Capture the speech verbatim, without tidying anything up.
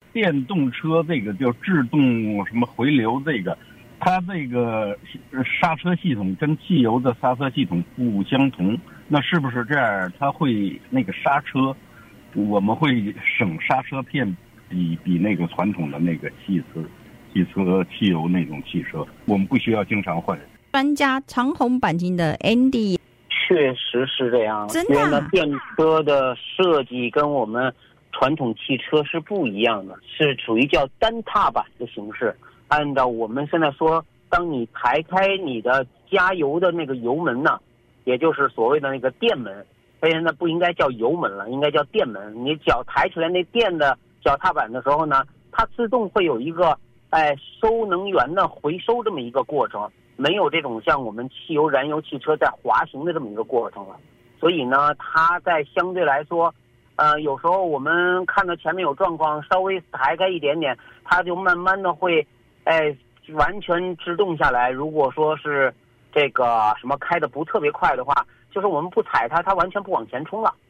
电动车这个叫制动什么回流这个，它这个刹车系统跟汽油的刹车系统不相同，那是不是这样？它会那个刹车，我们会省刹车片，比比那个传统的那个汽车、汽车、汽油那种汽车，我们不需要经常换。 专家长虹钣金的 Andy， 确实是这样。 真的、啊？ 因为呢，电车的设计跟我们传统汽车是不一样的，是属于叫单踏板的形式。按照我们现在说，当你抬开你的加油的那个油门呢，也就是所谓的那个电门，所以呢不应该叫油门了，应该叫电门。你脚抬起来那电的脚踏板的时候呢，它自动会有一个哎收能源的回收这么一个过程，没有这种像我们汽油燃油汽车在滑行的这么一个过程了。所以呢，它在相对来说，呃，有时候我们看到前面有状况，稍微抬开一点点，它就慢慢的会，哎，完全制动下来。如果说是这个什么开的不特别快的话，就是我们不踩它，它完全不往前冲了。